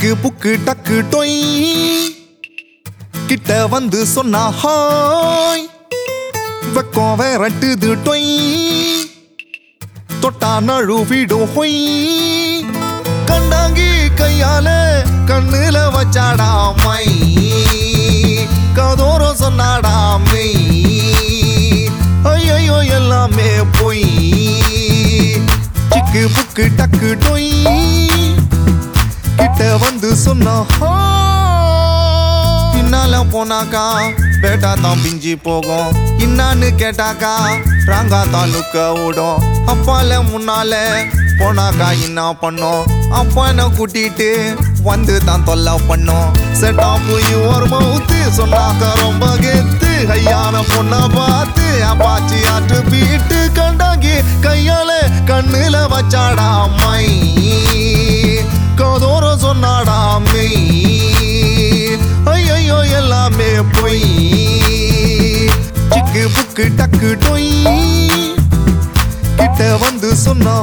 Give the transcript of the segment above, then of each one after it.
சிக்கு புக்கு டக்கு டொய் கிட்ட வந்து சொன்னா ஹாய் வெக்கம் வேறட்டுது டொய் தொட்டா நழுவிடும் ஹொய் கண்டாங்கி கையால கண்ணுல வச்சாடா மை கதோரம் சொன்னாடா மெய் ஐயோ எல்லாமே பொய் சிக்கு புக்கு டக்கு டொய் கிட்ட வந்து சொன்னா பின்னால போனாக்கா பேட்டா தான் பிஞ்சி போகும் இன்னான்னு கேட்டாக்கா ராங்கா தான் லுக்க விடும் அப்பால முன்னால போனாக்கா என்ன பண்ணோம் அப்பனை கூட்டிட்டு வந்து தான் தொல்லை பண்ணோம் செட்டா போய் ஒரு மவுத்து சொன்னாக்கா ரொம்ப கெத்து ஐயான பொண்ணை பார்த்து அப்பாச்சி ஆட்டு பீட்டு கண்டாங்கி கையால கண்ணுல வச்சாடா மை கதோரம் சொன்னாடா மெய் ஐயோ எல்லாமே பொய் சிக்கு புக்கு டக்கு டொய் கிட்ட வந்து சொன்னா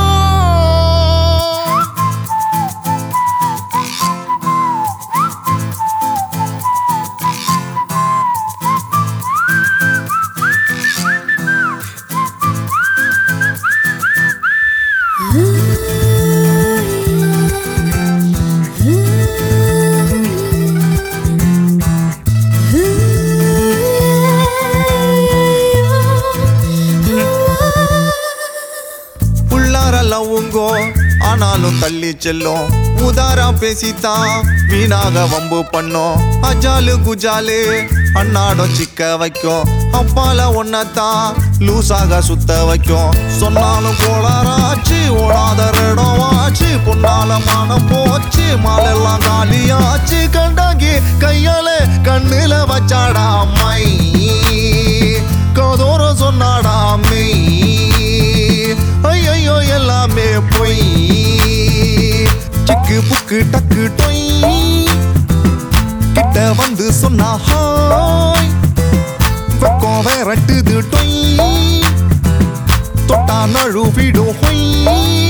லவ்வுங்கோ ஆனாலும் தள்ளி செல்லும் உதாரா பேசித்தான் வீணாக வம்பு பண்ணோம் அஜாலு குஜாலு அண்ணாடம் சிக்க வைக்கும் அப்பால ஒன்னத்தான் லூசாக சுத்த வைக்கும் சொன்னாலும் கோளாராச்சு ஓடாத இடம் ஆச்சு பொன்னால மானம் போச்சு மாலெல்லாம் காலியாச்சு கண்டாங்கி கையால கண்ணுல வச்சாடா மை கதோரம் சொன்னாடா மெய் ஐயோ எல்லாமே பொய் சிக்கு புக்கு டக்கு டொய் கிட்ட வந்து சொன்னா ஹாய் வெக்கம் வேறட்டுது டொய் தொட்டா நழுவிடும் ஹொய்